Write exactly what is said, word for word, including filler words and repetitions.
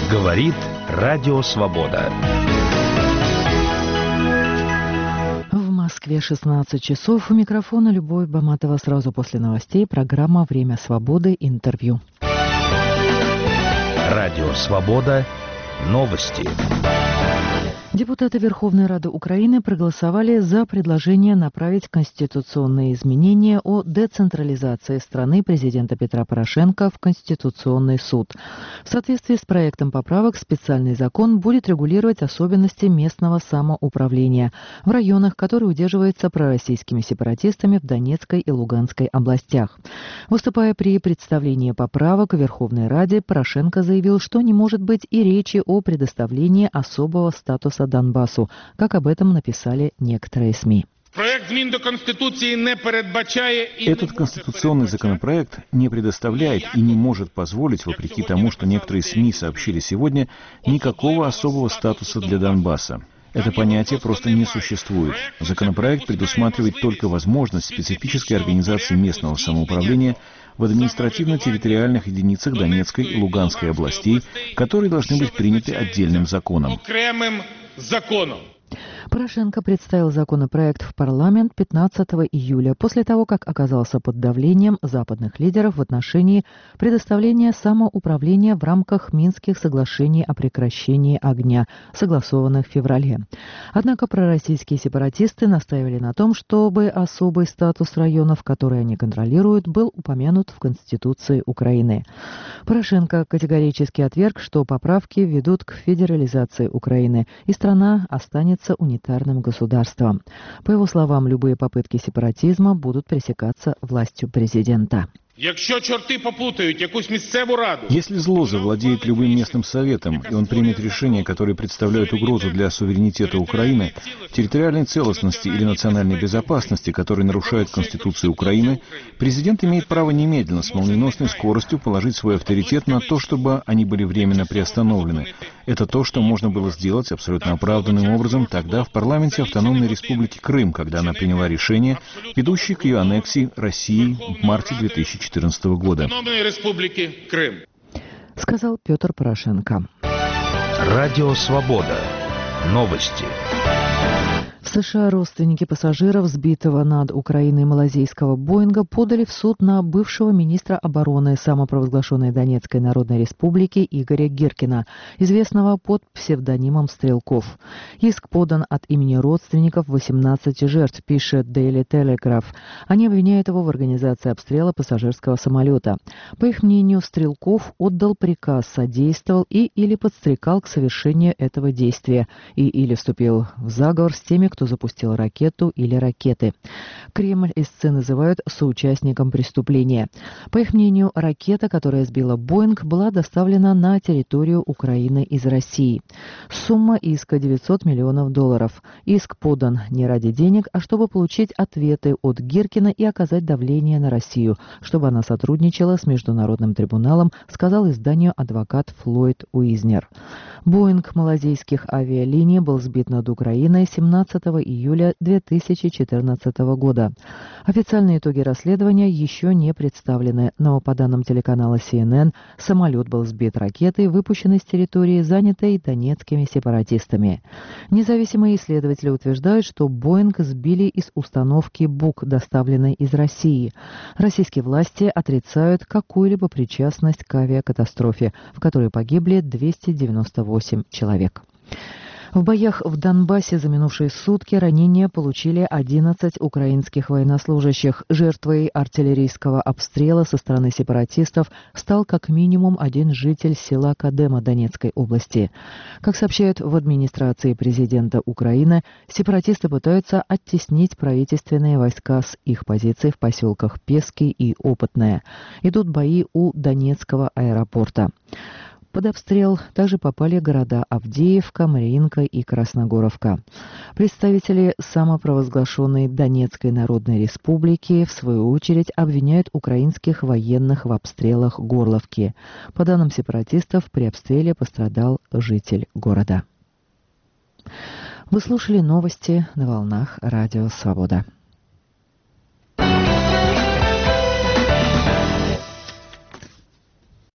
Говорит Радио Свобода. В Москве шестнадцать часов. У микрофона Любовь Баматова. Сразу после новостей программа «Время свободы. Интервью». Радио Свобода. Новости. Депутаты Верховной Рады Украины проголосовали за предложение направить конституционные изменения о децентрализации страны президента Петра Порошенко в Конституционный суд. В соответствии с проектом поправок специальный закон будет регулировать особенности местного самоуправления в районах, которые удерживаются пророссийскими сепаратистами в Донецкой и Луганской областях. Выступая при представлении поправок в Верховной Раде, Порошенко заявил, что не может быть и речи о предоставлении особого статуса Донбассу, как об этом написали некоторые СМИ. Этот конституционный законопроект не предоставляет и не может позволить, вопреки тому, что некоторые СМИ сообщили сегодня, никакого особого статуса для Донбасса. Это понятие просто не существует. Законопроект предусматривает только возможность специфической организации местного самоуправления в административно-территориальных единицах Донецкой и Луганской областей, которые должны быть приняты отдельным законом. Порошенко представил законопроект в парламент пятнадцатого июля, после того, как оказался под давлением западных лидеров в отношении предоставления самоуправления в рамках Минских соглашений о прекращении огня, согласованных в феврале. Однако пророссийские сепаратисты настаивали на том, чтобы особый статус районов, которые они контролируют, был упомянут в Конституции Украины. Порошенко категорически отверг, что поправки ведут к федерализации Украины, и страна останется унитарным государством. По его словам, любые попытки сепаратизма будут пресекаться властью президента. Если зло завладеет любым местным советом, и он примет решения, которые представляют угрозу для суверенитета Украины, территориальной целостности или национальной безопасности, которые нарушают Конституцию Украины, президент имеет право немедленно с молниеносной скоростью положить свой авторитет на то, чтобы они были временно приостановлены. Это то, что можно было сделать абсолютно оправданным образом тогда в парламенте Автономной Республики Крым, когда она приняла решение, ведущее к ее аннексии России в марте две тысячи четырнадцатого года. Сказал Петр Порошенко. Радио Свобода. Новости. В США родственники пассажиров сбитого над Украиной малазийского Боинга подали в суд на бывшего министра обороны самопровозглашенной Донецкой Народной Республики Игоря Гиркина, известного под псевдонимом Стрелков. Иск подан от имени родственников восемнадцати жертв, пишет Daily Telegraph. Они обвиняют его в организации обстрела пассажирского самолета. По их мнению, Стрелков отдал приказ, содействовал и или подстрекал к совершению этого действия, и или вступил в заговор с теми, кто запустил ракету или ракеты. Кремль истцы называют соучастником преступления. По их мнению, ракета, которая сбила Боинг, была доставлена на территорию Украины из России. Сумма иска девятьсот миллионов долларов. Иск подан не ради денег, а чтобы получить ответы от Гиркина и оказать давление на Россию, чтобы она сотрудничала с Международным трибуналом, сказал изданию адвокат Флойд Уизнер. Боинг малазийских авиалиний был сбит над Украиной семнадцатого июля две тысячи четырнадцатого года. Официальные итоги расследования еще не представлены, но по данным телеканала си эн эн, самолет был сбит ракетой, выпущенной с территории, занятой донецкими сепаратистами. Независимые исследователи утверждают, что Боинг сбили из установки Бук, доставленной из России. Российские власти отрицают какую-либо причастность к авиакатастрофе, в которой погибли двести девяносто восемь человек. В боях в Донбассе за минувшие сутки ранения получили одиннадцать украинских военнослужащих. Жертвой артиллерийского обстрела со стороны сепаратистов стал как минимум один житель села Кадема Донецкой области. Как сообщают в администрации президента Украины, сепаратисты пытаются оттеснить правительственные войска с их позиций в поселках Пески и Опытное. Идут бои у Донецкого аэропорта. Под обстрел также попали города Авдеевка, Мариинка и Красногоровка. Представители самопровозглашенной Донецкой Народной Республики, в свою очередь, обвиняют украинских военных в обстрелах Горловки. По данным сепаратистов, при обстреле пострадал житель города. Вы слушали новости на волнах Радио Свобода.